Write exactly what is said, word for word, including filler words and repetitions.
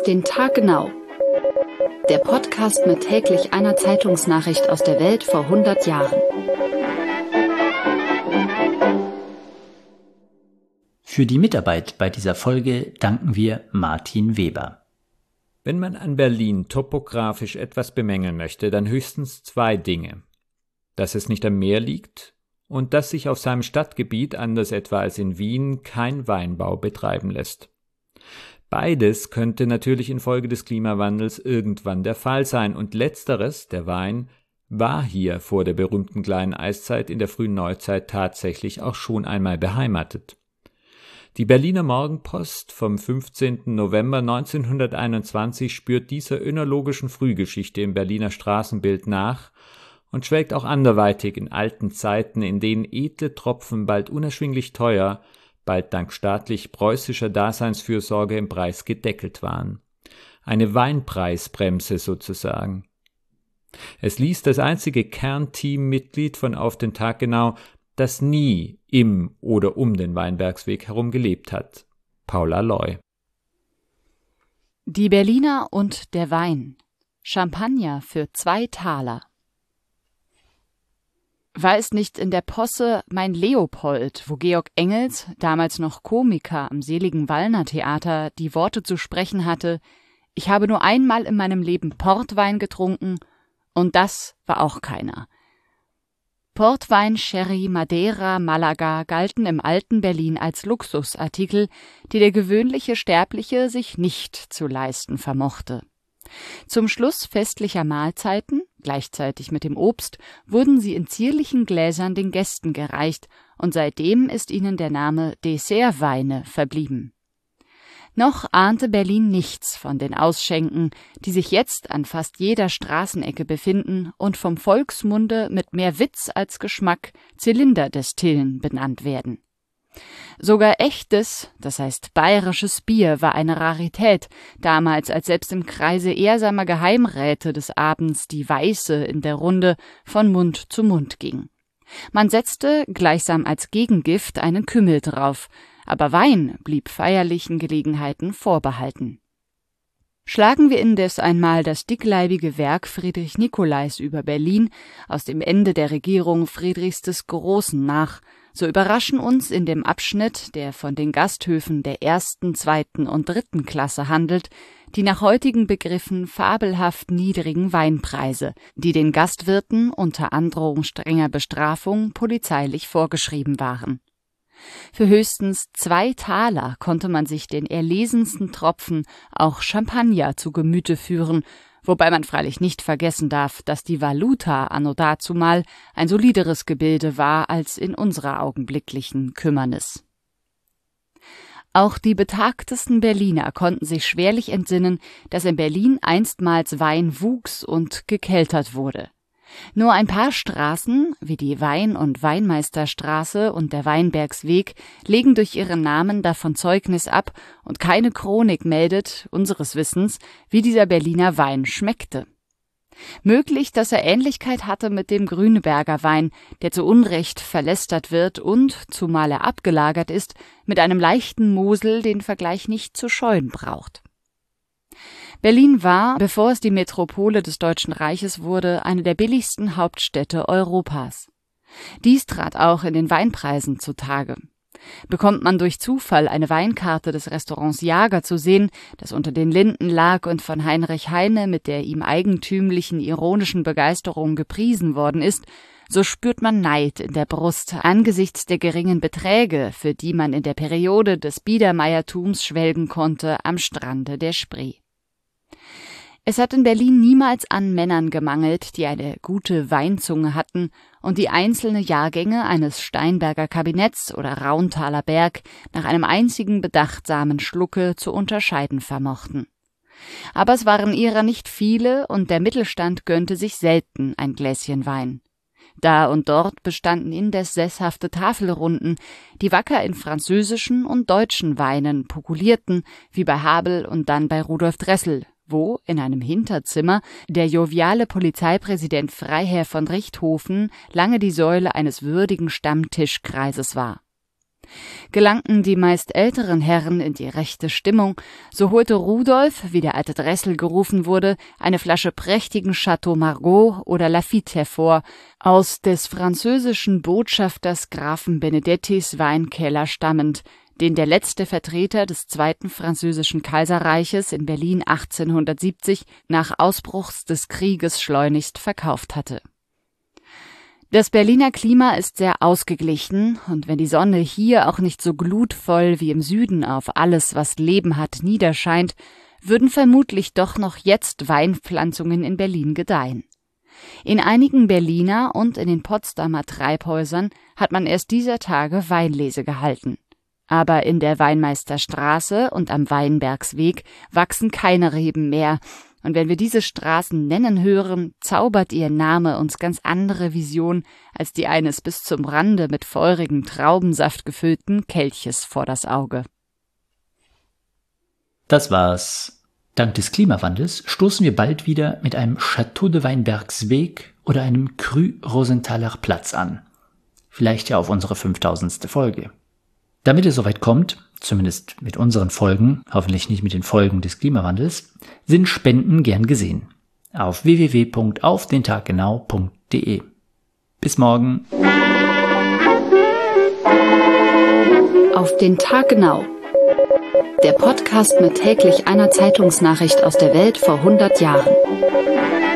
den Tag genau. Der Podcast mit täglich einer Zeitungsnachricht aus der Welt vor hundert Jahren. Für die Mitarbeit bei dieser Folge danken wir Martin Weber. Wenn man an Berlin topografisch etwas bemängeln möchte, dann höchstens zwei Dinge. Dass es nicht am Meer liegt und dass sich auf seinem Stadtgebiet, anders etwa als in Wien, kein Weinbau betreiben lässt. Beides könnte natürlich infolge des Klimawandels irgendwann der Fall sein, und letzteres, der Wein, war hier vor der berühmten kleinen Eiszeit in der frühen Neuzeit tatsächlich auch schon einmal beheimatet. Die Berliner Morgenpost vom fünfzehnten November neunzehnhunderteinundzwanzig spürt dieser önologischen Frühgeschichte im Berliner Straßenbild nach und schwelgt auch anderweitig in alten Zeiten, in denen edle Tropfen bald unerschwinglich teuer, bald dank staatlich-preußischer Daseinsfürsorge im Preis gedeckelt waren. Eine Weinpreisbremse sozusagen. Es ließ das einzige Kernteammitglied von Auf den Tag genau, das nie im oder um den Weinbergsweg herum gelebt hat. Paula Loy. Die Berliner und der Wein. Champagner für zwei Taler. War es nicht in der Posse Mein Leopold, wo Georg Engels, damals noch Komiker am seligen Wallner Theater, die Worte zu sprechen hatte: Ich habe nur einmal in meinem Leben Portwein getrunken, und das war auch keiner. Portwein, Sherry, Madeira, Malaga galten im alten Berlin als Luxusartikel, die der gewöhnliche Sterbliche sich nicht zu leisten vermochte. Zum Schluss festlicher Mahlzeiten, gleichzeitig mit dem Obst, wurden sie in zierlichen Gläsern den Gästen gereicht, und seitdem ist ihnen der Name Dessertweine verblieben. Noch ahnte Berlin nichts von den Ausschänken, die sich jetzt an fast jeder Straßenecke befinden und vom Volksmunde mit mehr Witz als Geschmack Zylinderdestillen benannt werden. Sogar echtes, das heißt bayerisches Bier war eine Rarität, damals, als selbst im Kreise ehrsamer Geheimräte des Abends die Weiße in der Runde von Mund zu Mund ging. Man setzte, gleichsam als Gegengift, einen Kümmel drauf, aber Wein blieb feierlichen Gelegenheiten vorbehalten. Schlagen wir indes einmal das dickleibige Werk Friedrich Nicolais über Berlin aus dem Ende der Regierung Friedrichs des Großen nach, so überraschen uns in dem Abschnitt, der von den Gasthöfen der ersten, zweiten und dritten Klasse handelt, die nach heutigen Begriffen fabelhaft niedrigen Weinpreise, die den Gastwirten unter Androhung strenger Bestrafung polizeilich vorgeschrieben waren. Für höchstens zwei Taler konnte man sich den erlesensten Tropfen, auch Champagner, zu Gemüte führen, wobei man freilich nicht vergessen darf, dass die Valuta anno dazumal ein solideres Gebilde war als in unserer augenblicklichen Kümmernis. Auch die betagtesten Berliner konnten sich schwerlich entsinnen, dass in Berlin einstmals Wein wuchs und gekeltert wurde. Nur ein paar Straßen, wie die Wein- und Weinmeisterstraße und der Weinbergsweg, legen durch ihren Namen davon Zeugnis ab, und keine Chronik meldet, unseres Wissens, wie dieser Berliner Wein schmeckte. Möglich, dass er Ähnlichkeit hatte mit dem Grüneberger Wein, der zu Unrecht verlästert wird und, zumal er abgelagert ist, mit einem leichten Mosel den Vergleich nicht zu scheuen braucht. Berlin war, bevor es die Metropole des Deutschen Reiches wurde, eine der billigsten Hauptstädte Europas. Dies trat auch in den Weinpreisen zutage. Bekommt man durch Zufall eine Weinkarte des Restaurants Jager zu sehen, das unter den Linden lag und von Heinrich Heine mit der ihm eigentümlichen ironischen Begeisterung gepriesen worden ist, so spürt man Neid in der Brust angesichts der geringen Beträge, für die man in der Periode des Biedermeiertums schwelgen konnte am Strande der Spree. Es hat in Berlin niemals an Männern gemangelt, die eine gute Weinzunge hatten und die einzelne Jahrgänge eines Steinberger Kabinetts oder Rauntaler Berg nach einem einzigen bedachtsamen Schlucke zu unterscheiden vermochten. Aber es waren ihrer nicht viele, und der Mittelstand gönnte sich selten ein Gläschen Wein. Da und dort bestanden indes sesshafte Tafelrunden, die wacker in französischen und deutschen Weinen pokulierten, wie bei Habel und dann bei Rudolf Dressel, wo, in einem Hinterzimmer, der joviale Polizeipräsident Freiherr von Richthofen lange die Säule eines würdigen Stammtischkreises war. Gelangten die meist älteren Herren in die rechte Stimmung, so holte Rudolf, wie der alte Dressel gerufen wurde, eine Flasche prächtigen Chateau Margaux oder Lafite hervor, aus des französischen Botschafters Grafen Benedettis Weinkeller stammend, den der letzte Vertreter des Zweiten Französischen Kaiserreiches in Berlin achtzehnhundertsiebzig nach Ausbruch des Krieges schleunigst verkauft hatte. Das Berliner Klima ist sehr ausgeglichen, und wenn die Sonne hier auch nicht so glutvoll wie im Süden auf alles, was Leben hat, niederscheint, würden vermutlich doch noch jetzt Weinpflanzungen in Berlin gedeihen. In einigen Berliner und in den Potsdamer Treibhäusern hat man erst dieser Tage Weinlese gehalten. Aber in der Weinmeisterstraße und am Weinbergsweg wachsen keine Reben mehr, und wenn wir diese Straßen nennen hören, zaubert ihr Name uns ganz andere Vision als die eines bis zum Rande mit feurigem Traubensaft gefüllten Kelches vor das Auge. Das war's. Dank des Klimawandels stoßen wir bald wieder mit einem Château de Weinbergsweg oder einem Cru Rosenthaler Platz an. Vielleicht ja auf unsere fünftausendste Folge. Damit es soweit kommt, zumindest mit unseren Folgen, hoffentlich nicht mit den Folgen des Klimawandels, sind Spenden gern gesehen. Auf w w w punkt auf den tag genau punkt de. Bis morgen. Auf den Tag genau. Der Podcast mit täglich einer Zeitungsnachricht aus der Welt vor hundert Jahren.